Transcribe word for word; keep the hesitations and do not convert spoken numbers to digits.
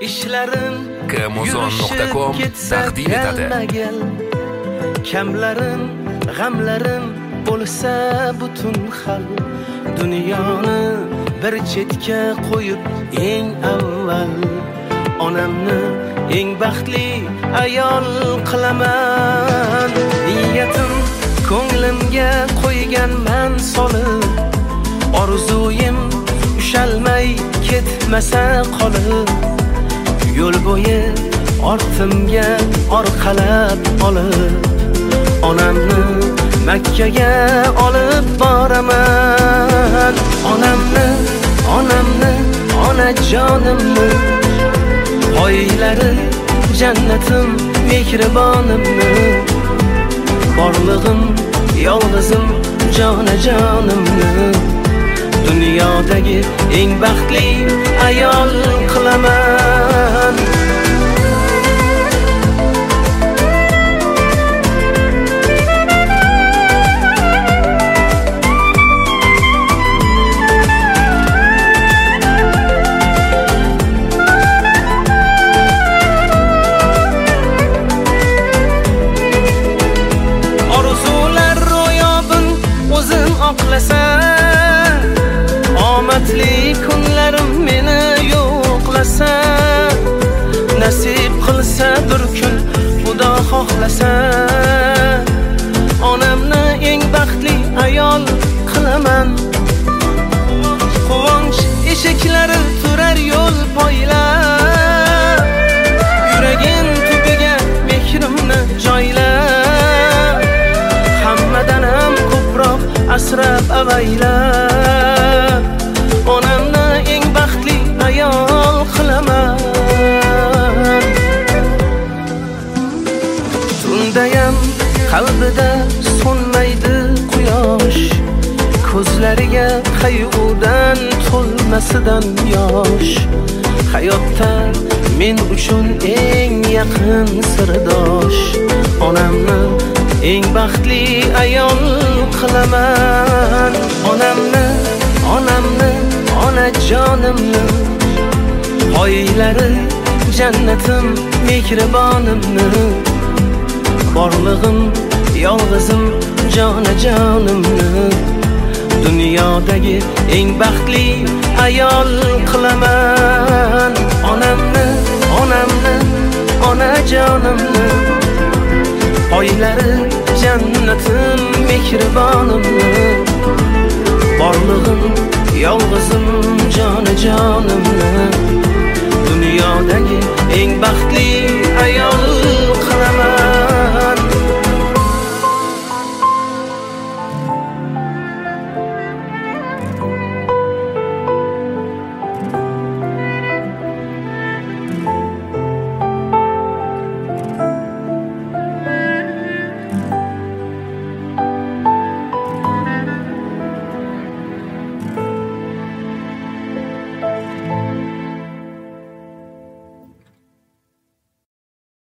ishlarim Kamozon nuqta com taqdim etadi. Kamlarim, g'amlarim bo'lsa butun xal. Dunyoni bir chetga qo'yib eng avval onamni eng baxtli ayol qilaman. Niyatim ko'nglimga qo'yganman solib, orzuyim ushalmay ketmasa qolib, yo'l bo'yi ortimga orqalab olib, onamni Makkaga olib boraman. Onamni, onamni, onajonimni, oylari jannatim, mehribonimni, borlig'im, yolg'izim, jonajonimni dunyodagi eng baxtli ayol qilaman. Oqlasa, omadli kunlarim meni yo'qlasa, nasib qilsa bir kun Xudo xohlasa, onamni eng baxtli ayol qilaman. Quvonch eshiklari turar yo'l poylab, yuragim tubiga mehrimni joylab, hammadan ham ko'proq asrab avaylab, onamni eng baxtli ayol qilaman. Tundayam qalbida so'nmaydi quyosh, ko'zlariga qayg'udan to'lmasidan yosh. Hayotda men uchun eng yaqin sirdosh, onamni eng baxtli ayol qilaman. Onamni, onamni, onajonimni, oylari jannatim, mehribonimni, borlig'im, yolg'izim, jonajonimni dunyodagi eng baxtli ayol qilaman. Onamni, onamni, onajonimni, oylari jannatim, mehribonimni, borlig'im, yolg'izim, jonajonimni dunyodagi eng baxtli ayol